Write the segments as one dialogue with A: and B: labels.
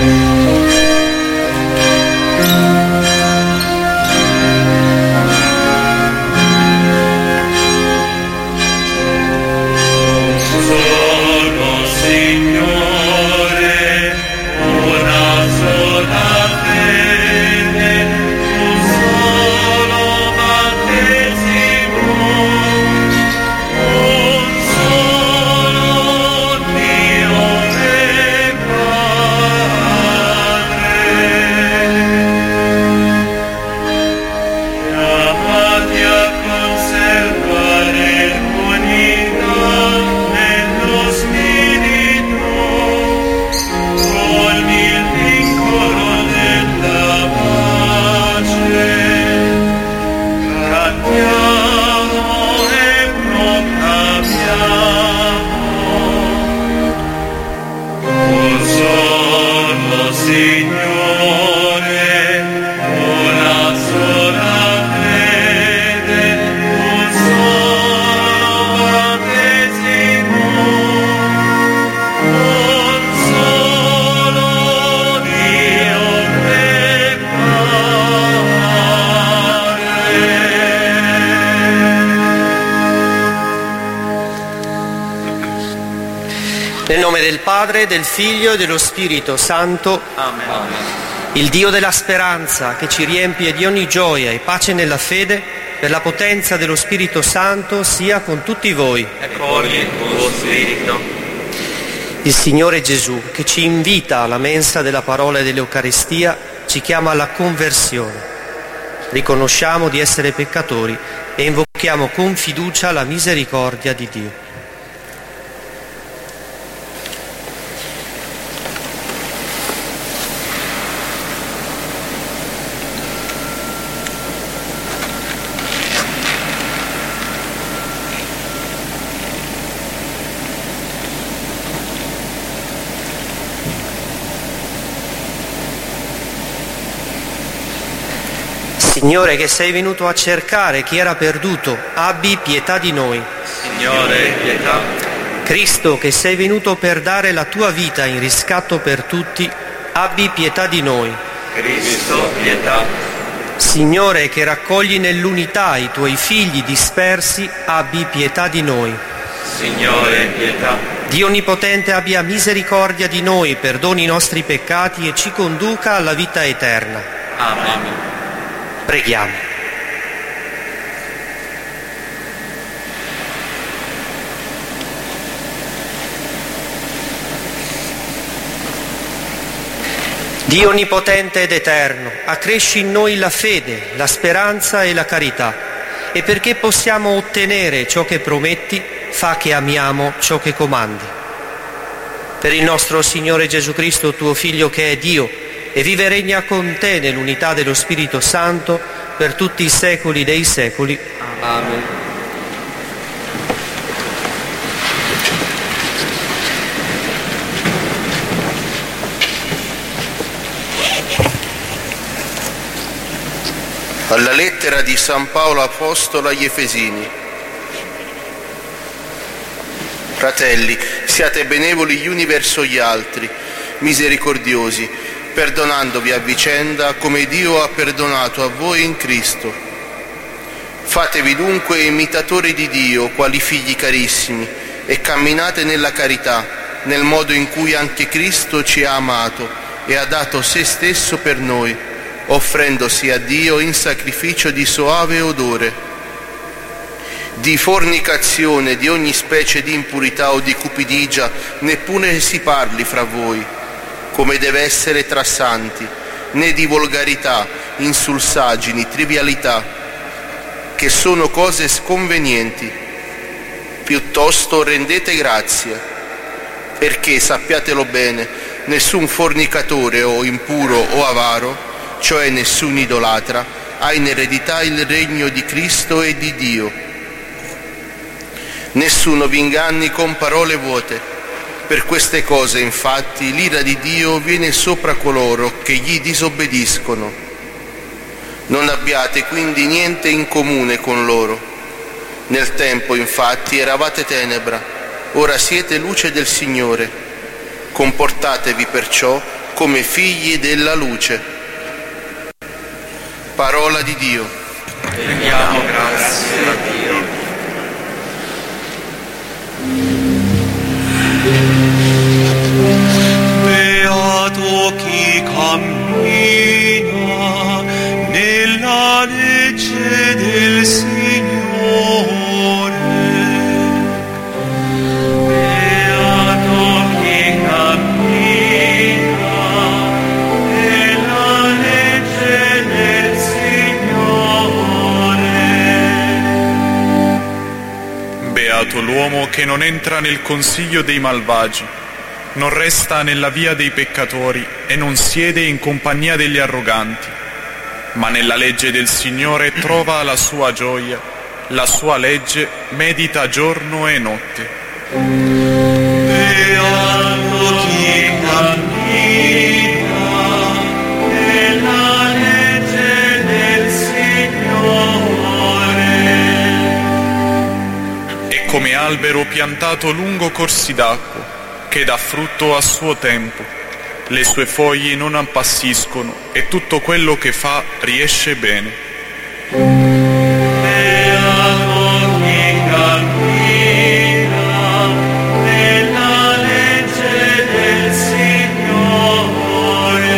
A: Nel nome del Padre, del Figlio e dello Spirito Santo.
B: Amen.
A: Il Dio della speranza, che ci riempie di ogni gioia e pace nella fede, per la potenza dello Spirito Santo, sia con tutti voi.
B: E con il tuo Spirito.
A: Il Signore Gesù, che ci invita alla mensa della parola e dell'Eucaristia, ci chiama alla conversione. Riconosciamo di essere peccatori e invochiamo con fiducia la misericordia di Dio. Signore, che sei venuto a cercare chi era perduto, abbi pietà di noi.
B: Signore, pietà.
A: Cristo, che sei venuto per dare la tua vita in riscatto per tutti, abbi pietà di noi.
B: Cristo, pietà.
A: Signore, che raccogli nell'unità i tuoi figli dispersi, abbi pietà di noi.
B: Signore, pietà.
A: Dio Onnipotente abbia misericordia di noi, perdoni i nostri peccati e ci conduca alla vita eterna.
B: Amen.
A: Preghiamo. Dio Onnipotente ed Eterno, accresci in noi la fede, la speranza e la carità, e perché possiamo ottenere ciò che prometti, fa che amiamo ciò che comandi. Per il nostro Signore Gesù Cristo, tuo Figlio, che è Dio, e vive e regna con te nell'unità dello Spirito Santo per tutti i secoli dei secoli.
B: Amen.
C: Alla lettera di San Paolo Apostolo agli Efesini. Fratelli, siate benevoli gli uni verso gli altri, misericordiosi, perdonandovi a vicenda come Dio ha perdonato a voi in Cristo. Fatevi dunque imitatori di Dio, quali figli carissimi, e camminate nella carità, nel modo in cui anche Cristo ci ha amato e ha dato se stesso per noi, offrendosi a Dio in sacrificio di soave odore. Di fornicazione, di ogni specie di impurità o di cupidigia, neppure si parli fra voi, come deve essere tra santi, né di volgarità, insulsaggini, trivialità, che sono cose sconvenienti. Piuttosto rendete grazie, perché, sappiatelo bene, nessun fornicatore o impuro o avaro, cioè nessun idolatra, ha in eredità il regno di Cristo e di Dio. Nessuno vi inganni con parole vuote. Per queste cose, infatti, l'ira di Dio viene sopra coloro che gli disobbediscono. Non abbiate quindi niente in comune con loro. Nel tempo, infatti, eravate tenebra, ora siete luce del Signore. Comportatevi perciò come figli della luce. Parola di Dio.
B: Rendiamo grazie a Dio.
D: Beato chi cammina nella legge del Signore.
B: Beato chi cammina nella legge del Signore.
D: Beato l'uomo che non entra nel consiglio dei malvagi, non resta nella via dei peccatori e non siede in compagnia degli arroganti, ma nella legge del Signore trova la sua gioia, la sua legge medita giorno e notte.
B: Beato chi cammina nella legge del Signore.
D: È come albero piantato lungo corsi d'acqua, che dà frutto a suo tempo, le sue foglie non appassiscono e tutto quello che fa riesce bene.
B: Beato chi cammina nella legge del Signore.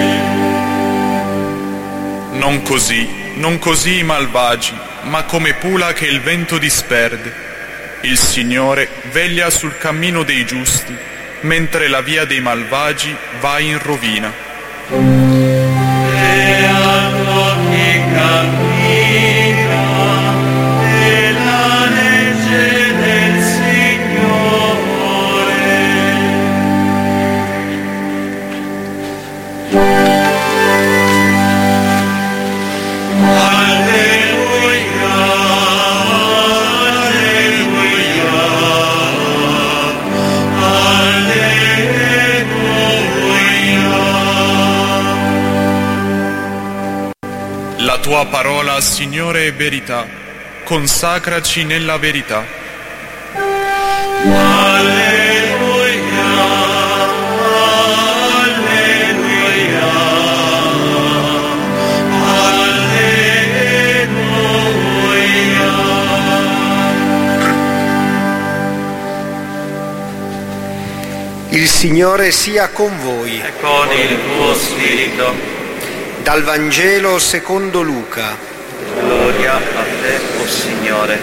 D: Non così i malvagi, ma come pula che il vento disperde. Il Signore veglia sul cammino dei giusti, mentre la via dei malvagi va in rovina.
B: Beato chi cammina nella legge del Signore. Alleluia,
D: La tua parola, Signore, è verità. Consacraci nella verità.
B: alleluia, alleluia, alleluia.
A: Il Signore sia con voi.
B: E con il tuo spirito.
A: Dal Vangelo secondo Luca.
B: Gloria a te, o Signore.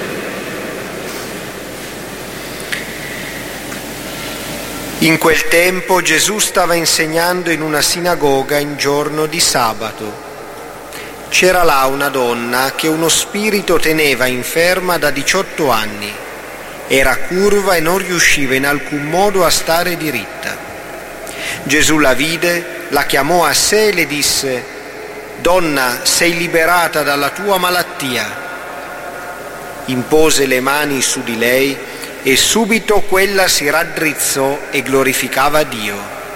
A: In quel tempo Gesù stava insegnando in una sinagoga in giorno di sabato. C'era là una donna che uno spirito teneva inferma da 18 anni. Era curva e non riusciva in alcun modo a stare diritta. Gesù la vide, la chiamò a sé e le disse: «Donna, sei liberata dalla tua malattia». Impose le mani su di lei e subito quella si raddrizzò e glorificava Dio.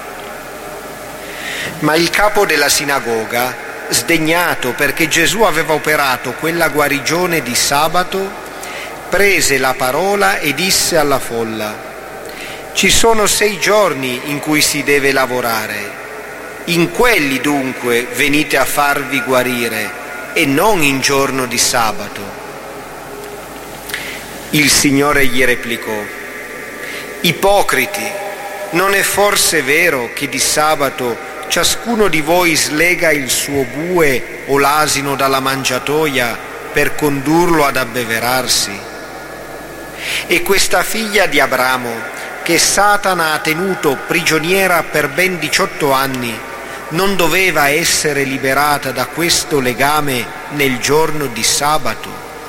A: Ma il capo della sinagoga, sdegnato perché Gesù aveva operato quella guarigione di sabato, prese la parola e disse alla folla: «Ci sono 6 giorni in cui si deve lavorare. In quelli dunque venite a farvi guarire e non in giorno di sabato». Il Signore gli replicò: «Ipocriti, non è forse vero che di sabato ciascuno di voi slega il suo bue o l'asino dalla mangiatoia per condurlo ad abbeverarsi? E questa figlia di Abramo, che Satana ha tenuto prigioniera per ben 18 anni, non doveva essere liberata da questo legame nel giorno di sabato?»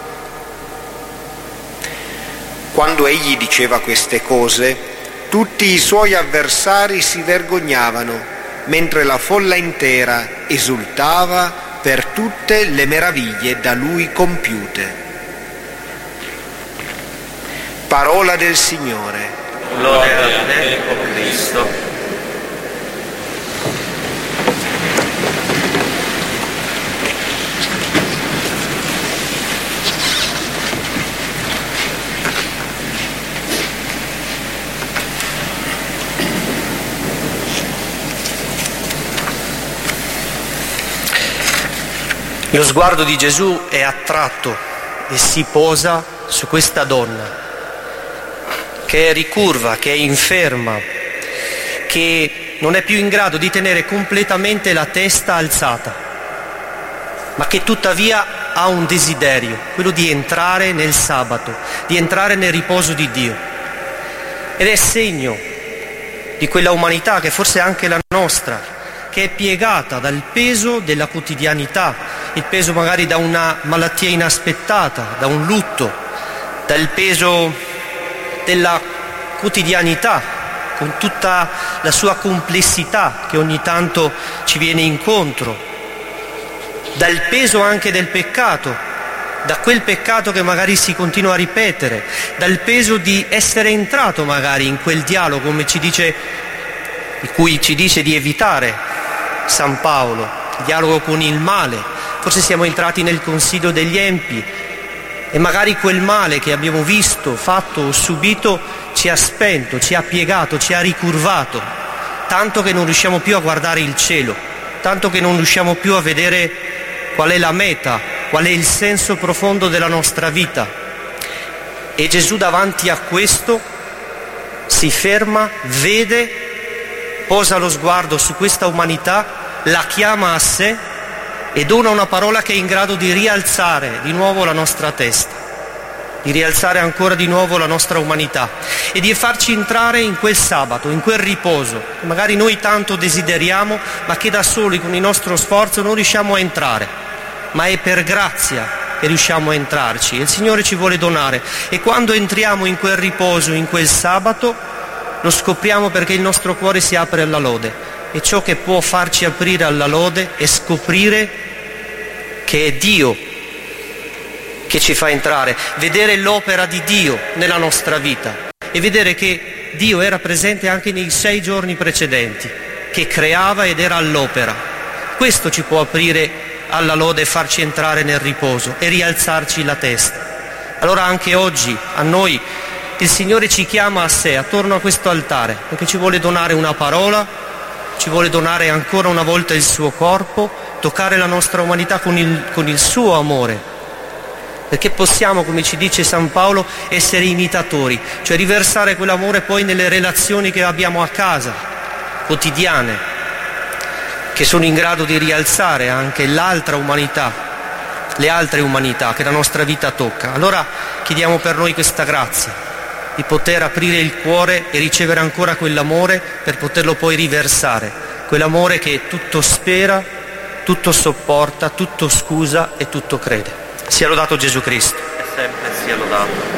A: Quando egli diceva queste cose, tutti i suoi avversari si vergognavano, mentre la folla intera esultava per tutte le meraviglie da lui compiute. Parola del Signore.
B: Gloria a te, o Cristo.
A: Lo sguardo di Gesù è attratto e si posa su questa donna che è ricurva, che è inferma, che non è più in grado di tenere completamente la testa alzata, ma che tuttavia ha un desiderio, quello di entrare nel sabato, di entrare nel riposo di Dio. Ed è segno di quella umanità che forse è anche la nostra, che è piegata dal peso della quotidianità, il peso magari da una malattia inaspettata, da un lutto, dal peso della quotidianità, con tutta la sua complessità che ogni tanto ci viene incontro, dal peso anche del peccato, da quel peccato che magari si continua a ripetere, dal peso di essere entrato magari in quel dialogo, come di cui ci dice di evitare San Paolo, il dialogo con il male. Forse siamo entrati nel consiglio degli empi e magari quel male che abbiamo visto, fatto o subito ci ha spento, ci ha piegato, ci ha ricurvato, tanto che non riusciamo più a guardare il cielo, tanto che non riusciamo più a vedere qual è la meta, qual è il senso profondo della nostra vita. E Gesù davanti a questo si ferma, vede, posa lo sguardo su questa umanità, la chiama a sé e dona una parola che è in grado di rialzare di nuovo la nostra testa, di rialzare ancora di nuovo la nostra umanità e di farci entrare in quel sabato, in quel riposo che magari noi tanto desideriamo, ma che da soli con il nostro sforzo non riusciamo a entrare, ma è per grazia che riusciamo a entrarci e il Signore ci vuole donare. E quando entriamo in quel riposo, in quel sabato, lo scopriamo perché il nostro cuore si apre alla lode. E ciò che può farci aprire alla lode è scoprire che è Dio che ci fa entrare, vedere l'opera di Dio nella nostra vita e vedere che Dio era presente anche nei 6 giorni precedenti, che creava ed era all'opera. Questo ci può aprire alla lode e farci entrare nel riposo e rialzarci la testa. Allora anche oggi a noi il Signore ci chiama a sé, attorno a questo altare, perché ci vuole donare una parola, ci vuole donare ancora una volta il suo corpo, toccare la nostra umanità con il suo amore, perché possiamo, come ci dice San Paolo, essere imitatori, cioè riversare quell'amore poi nelle relazioni che abbiamo a casa, quotidiane, che sono in grado di rialzare anche l'altra umanità, le altre umanità che la nostra vita tocca. Allora chiediamo per noi questa grazia, di poter aprire il cuore e ricevere ancora quell'amore per poterlo poi riversare, quell'amore che tutto spera, tutto sopporta, tutto scusa e tutto crede. Sia lodato Gesù Cristo.
B: E sempre sia lodato.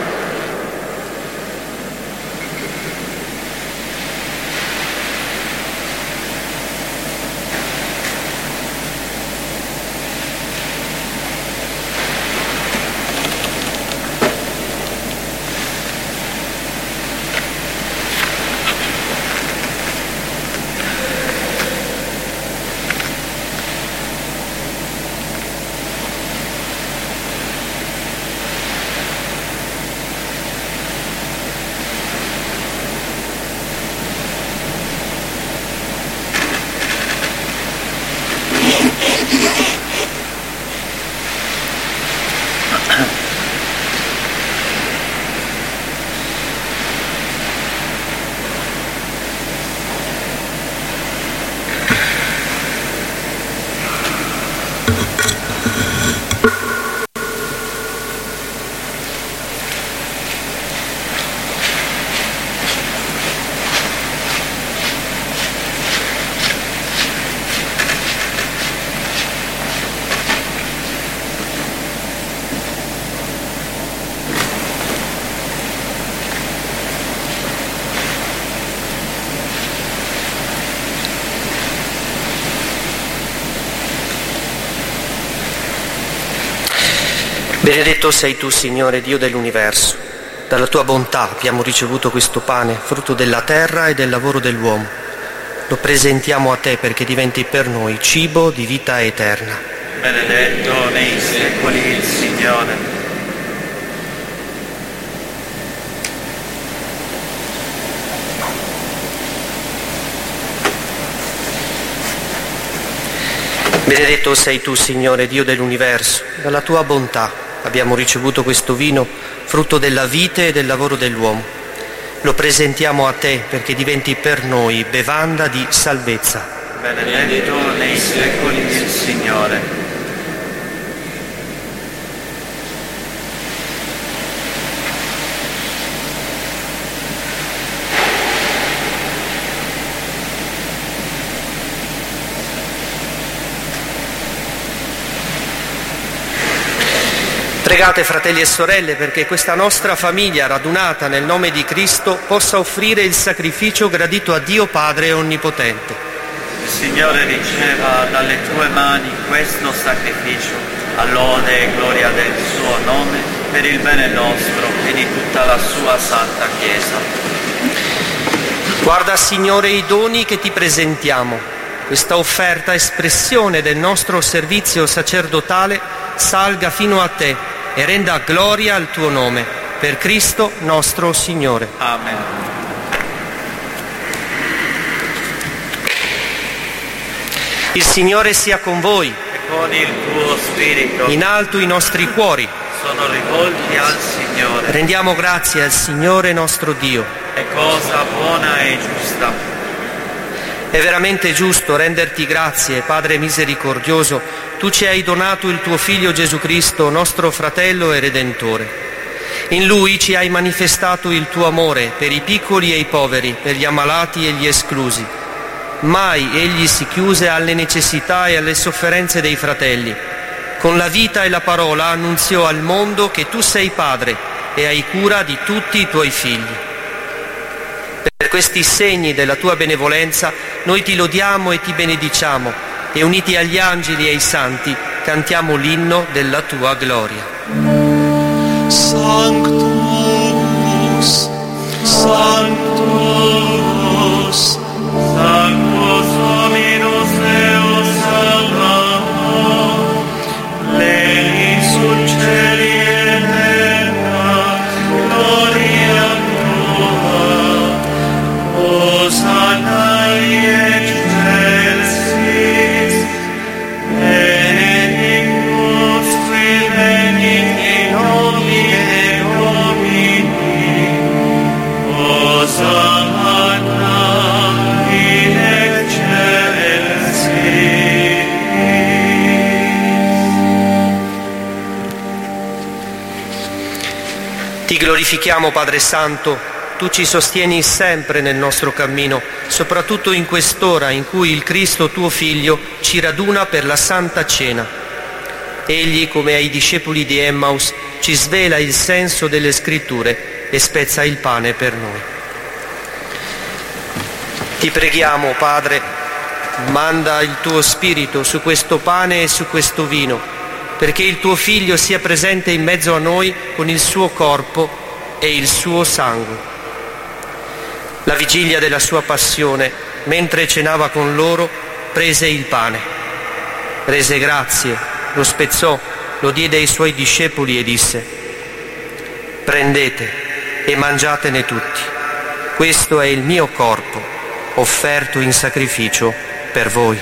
A: Benedetto sei tu, Signore, Dio dell'universo. Dalla tua bontà abbiamo ricevuto questo pane, frutto della terra e del lavoro dell'uomo. Lo presentiamo a te perché diventi per noi cibo di vita eterna.
B: Benedetto nei secoli il Signore.
A: Benedetto sei tu, Signore, Dio dell'universo. Dalla tua bontà abbiamo ricevuto questo vino, frutto della vite e del lavoro dell'uomo. Lo presentiamo a te perché diventi per noi bevanda di salvezza.
B: Benedetto nei secoli il Signore.
A: Pregate, fratelli e sorelle, perché questa nostra famiglia radunata nel nome di Cristo possa offrire il sacrificio gradito a Dio Padre Onnipotente.
B: Il Signore riceva dalle tue mani questo sacrificio, all'ode e gloria del suo nome, per il bene nostro e di tutta la sua santa Chiesa.
A: Guarda, Signore, i doni che ti presentiamo. Questa offerta, espressione del nostro servizio sacerdotale, salga fino a te e renda gloria al tuo nome, per Cristo nostro Signore.
B: Amen.
A: Il Signore sia con voi.
B: E con il tuo spirito.
A: In alto i nostri cuori.
B: Sono rivolti al Signore.
A: Rendiamo grazie al Signore nostro Dio.
B: È cosa buona e giusta.
A: È veramente giusto renderti grazie, Padre misericordioso. Tu ci hai donato il tuo Figlio Gesù Cristo, nostro fratello e Redentore. In Lui ci hai manifestato il tuo amore per i piccoli e i poveri, per gli ammalati e gli esclusi. Mai egli si chiuse alle necessità e alle sofferenze dei fratelli. Con la vita e la parola annunziò al mondo che tu sei Padre e hai cura di tutti i tuoi figli. Per questi segni della tua benevolenza noi ti lodiamo e ti benediciamo e uniti agli angeli e ai santi cantiamo l'inno della tua gloria.
E: Sanctus, Sanctus, Sanctus Dominus Deus Sabaoth, Lei sul cieli et terra, gloria tua, Hosanna in excelsis, benedictus qui venit in nomine Domini, Hosanna in excelsis.
A: Ti glorifichiamo, Padre Santo. Tu ci sostieni sempre nel nostro cammino, soprattutto in quest'ora in cui il Cristo tuo Figlio ci raduna per la Santa Cena. Egli, come ai discepoli di Emmaus, ci svela il senso delle Scritture e spezza il pane per noi. Ti preghiamo, Padre, manda il tuo Spirito su questo pane e su questo vino, perché il tuo Figlio sia presente in mezzo a noi con il suo corpo e il suo sangue. La vigilia della sua passione, mentre cenava con loro, prese il pane, rese grazie, lo spezzò, lo diede ai suoi discepoli e disse: prendete e mangiatene tutti, questo è il mio corpo, offerto in sacrificio per voi.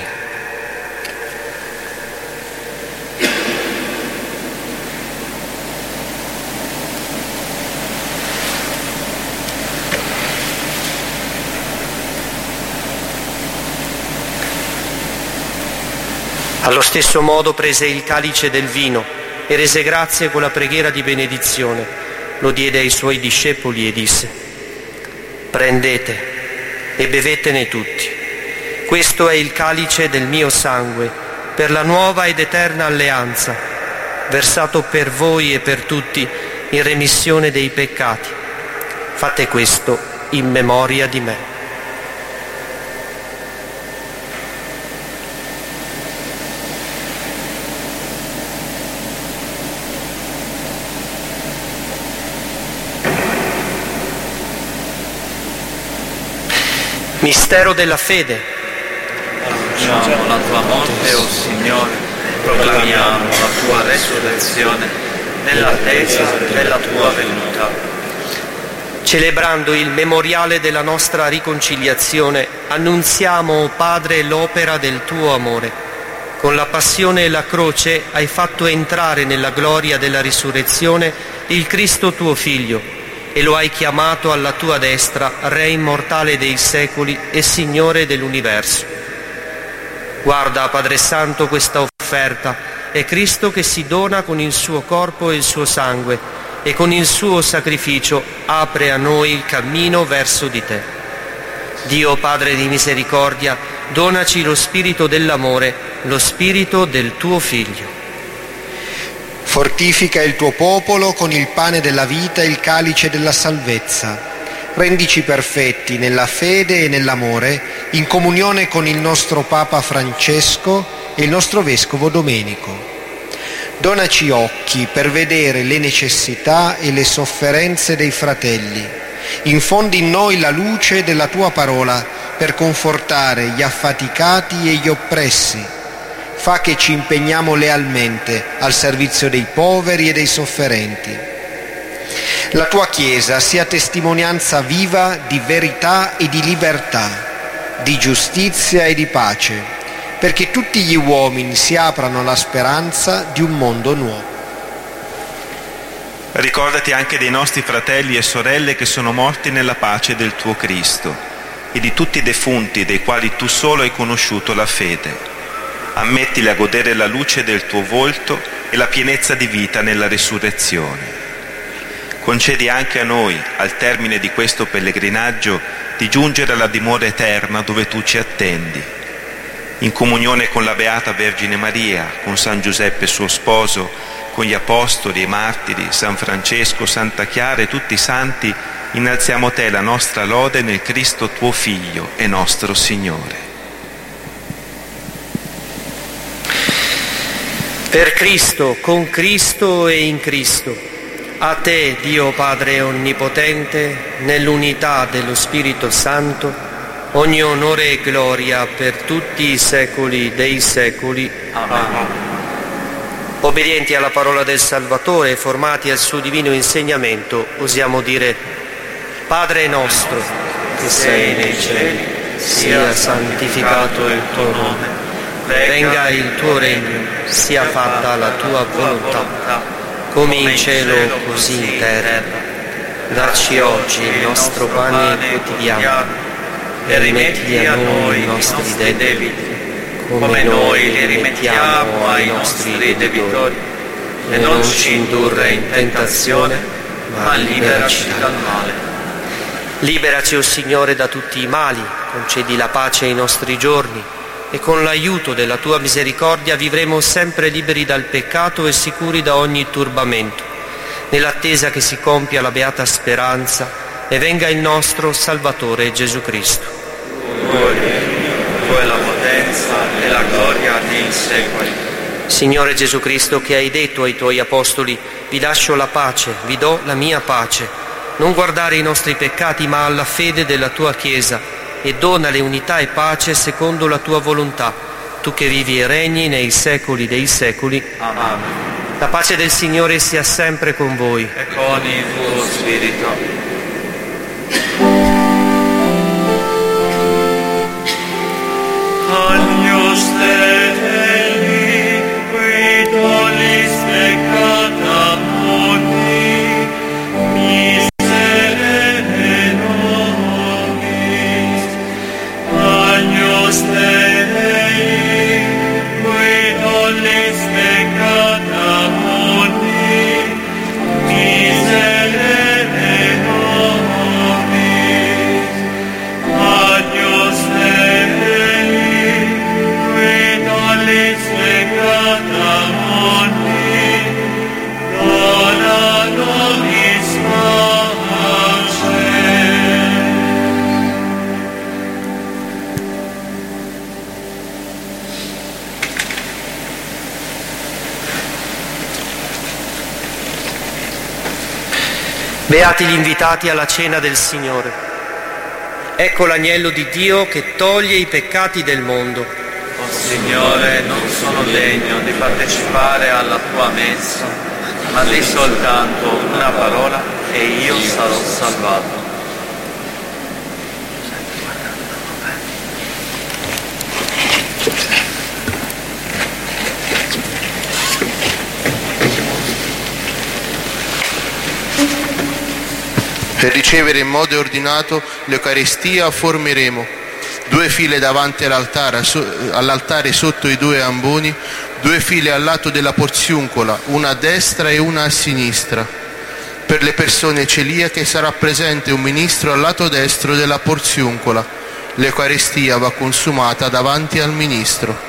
A: Allo stesso modo prese il calice del vino e rese grazie con la preghiera di benedizione. Lo diede ai suoi discepoli e disse: prendete e bevetene tutti. Questo è il calice del mio sangue, per la nuova ed eterna alleanza, versato per voi e per tutti in remissione dei peccati. Fate questo in memoria di me. Mistero della fede.
B: Annunciamo la tua morte, o Signore, proclamiamo la tua resurrezione nell'attesa della tua venuta.
A: Celebrando il memoriale della nostra riconciliazione, annunziamo, o Padre, l'opera del tuo amore. Con la passione e la croce hai fatto entrare nella gloria della risurrezione il Cristo tuo Figlio e lo hai chiamato alla tua destra, Re immortale dei secoli e Signore dell'universo. Guarda, Padre Santo, questa offerta. È Cristo che si dona con il suo corpo e il suo sangue e con il suo sacrificio apre a noi il cammino verso di te. Dio Padre di misericordia, donaci lo spirito dell'amore, lo spirito del tuo Figlio.
F: Fortifica il tuo popolo con il pane della vita e il calice della salvezza. Rendici perfetti nella fede e nell'amore, in comunione con il nostro Papa Francesco e il nostro Vescovo Domenico. Donaci occhi per vedere le necessità e le sofferenze dei fratelli. Infondi in noi la luce della tua parola per confortare gli affaticati e gli oppressi. Fa che ci impegniamo lealmente al servizio dei poveri e dei sofferenti. La tua Chiesa sia testimonianza viva di verità e di libertà, di giustizia e di pace, perché tutti gli uomini si aprano alla speranza di un mondo nuovo.
G: Ricordati anche dei nostri fratelli e sorelle che sono morti nella pace del tuo Cristo e di tutti i defunti dei quali tu solo hai conosciuto la fede. Ammettili a godere la luce del tuo volto e la pienezza di vita nella risurrezione. Concedi anche a noi, al termine di questo pellegrinaggio, di giungere alla dimora eterna dove tu ci attendi. In comunione con la Beata Vergine Maria, con San Giuseppe suo sposo, con gli Apostoli e Martiri, San Francesco, Santa Chiara e tutti i santi, innalziamo a te la nostra lode nel Cristo tuo Figlio e nostro Signore.
A: Per Cristo, con Cristo e in Cristo, a te, Dio Padre Onnipotente, nell'unità dello Spirito Santo, ogni onore e gloria per tutti i secoli dei secoli. Amen. Obbedienti alla parola del Salvatore e formati al suo divino insegnamento, osiamo dire: Padre nostro, che sei nei cieli, sia santificato il tuo nome, venga il tuo regno, sia fatta la tua volontà, come in cielo così in terra. Dacci oggi il nostro pane quotidiano e rimetti a noi i nostri debiti, come noi li rimettiamo ai nostri debitori, e non ci indurre in tentazione, ma liberaci dal male. Liberaci, o Signore, da tutti i mali, concedi la pace ai nostri giorni, e con l'aiuto della tua misericordia vivremo sempre liberi dal peccato e sicuri da ogni turbamento, nell'attesa che si compia la beata speranza e venga il nostro Salvatore Gesù Cristo.
B: Tu è la potenza e la gloria nei secoli.
A: Signore Gesù Cristo, che hai detto ai tuoi apostoli: vi lascio la pace, vi do la mia pace, non guardare i nostri peccati ma alla fede della tua Chiesa, e donale unità e pace secondo la tua volontà, tu che vivi e regni nei secoli dei secoli.
B: Amen.
A: La pace del Signore sia sempre con voi.
B: E con il tuo spirito.
E: Agnus Dei, qui tollis peccata mundi, miserere nobis. Agnus Dei, qui tollis peccata mundi, miserere nobis. Agnus Dei, qui tollis peccata mundi, dona nobis pace.
A: Beati gli invitati alla cena del Signore. Ecco l'agnello di Dio che toglie i peccati del mondo.
B: O Signore, non sono degno di partecipare alla tua messa, ma di soltanto una parola e io sarò salvato.
C: Per ricevere in modo ordinato l'Eucaristia formeremo 2 file davanti all'altare sotto i 2 amboni, 2 file al lato della porziuncola, una a destra e una a sinistra. Per le persone celiache sarà presente un ministro al lato destro della porziuncola. L'Eucaristia va consumata davanti al ministro.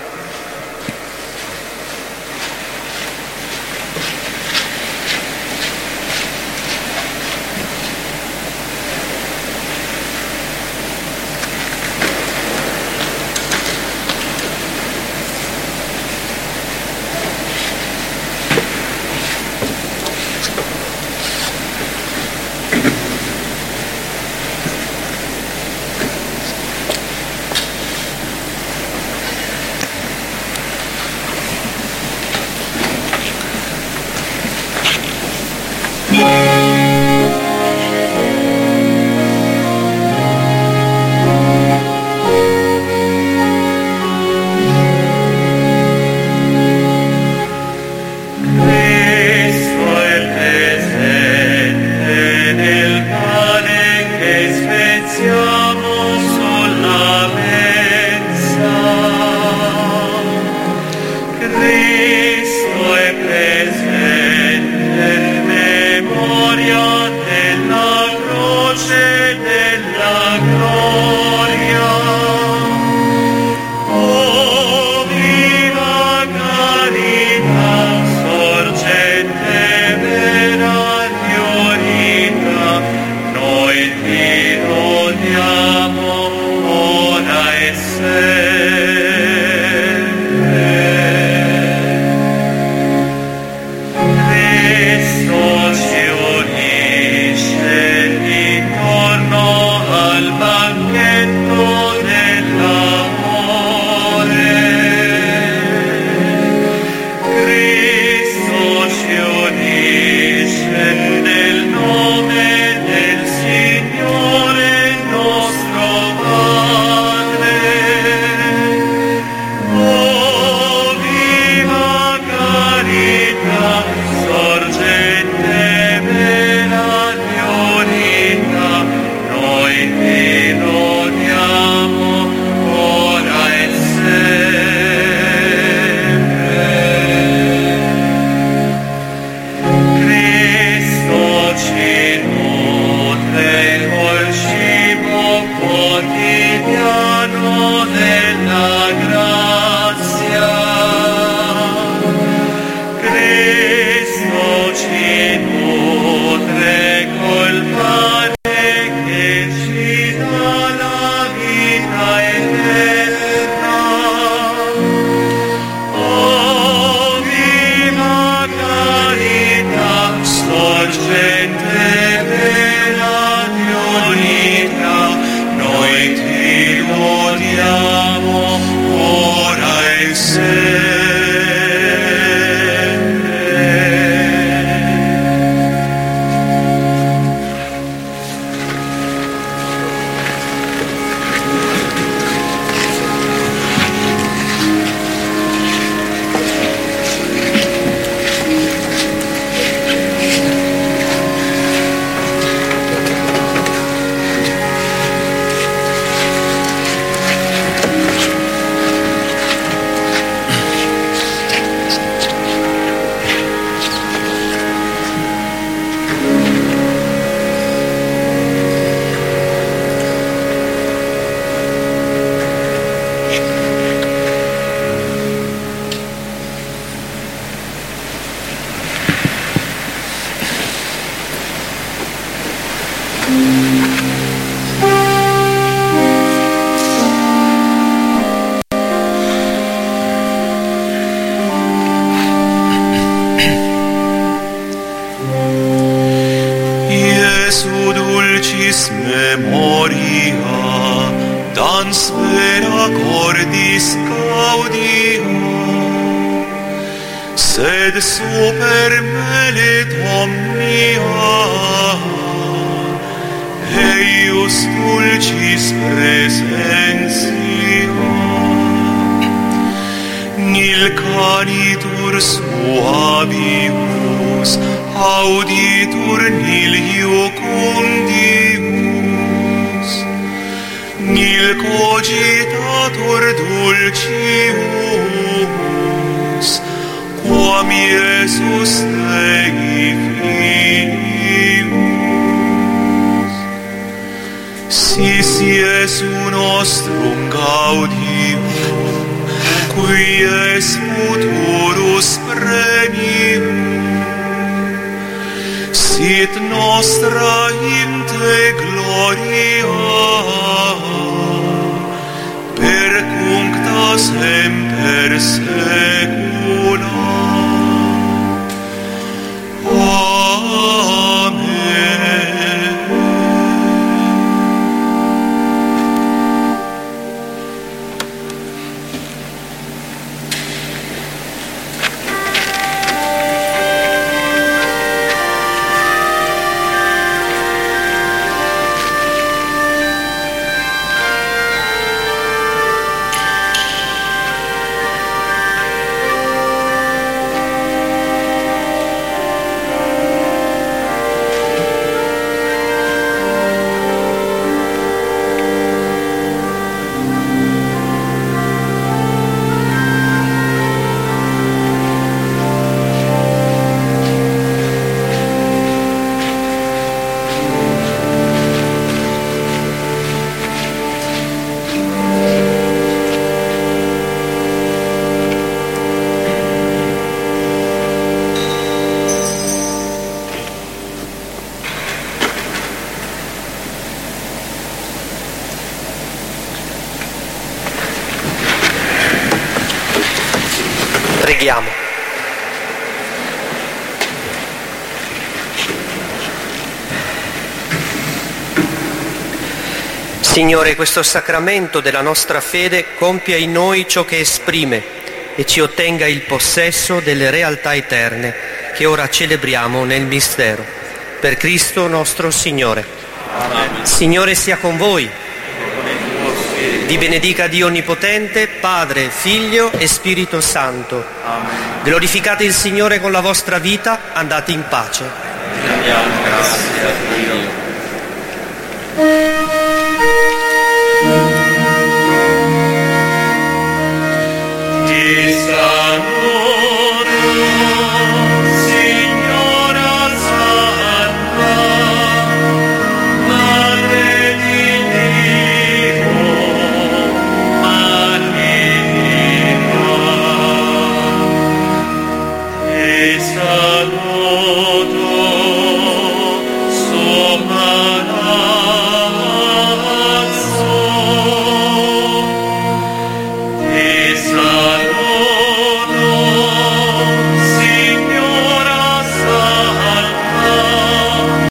E: Sed super melet omnia, eius dulcis presentia, nil canitur suavius auditur nil iucundius, nil cogitator dulcius, quam Iesus Dei Filius. Sis Iesu nostrum gaudium, qui es futurus premium, sit nostra in te gloria, per cuncta semper secula. Amen.
A: Preghiamo. Signore, questo sacramento della nostra fede compia in noi ciò che esprime e ci ottenga il possesso delle realtà eterne che ora celebriamo nel mistero. Per Cristo nostro Signore.
B: Amen.
A: Signore sia con voi. Vi benedica Dio Onnipotente, Padre, Figlio e Spirito Santo.
B: Amen.
A: Glorificate il Signore con la vostra vita, andate in pace.
B: Rendiamo grazie a Dio.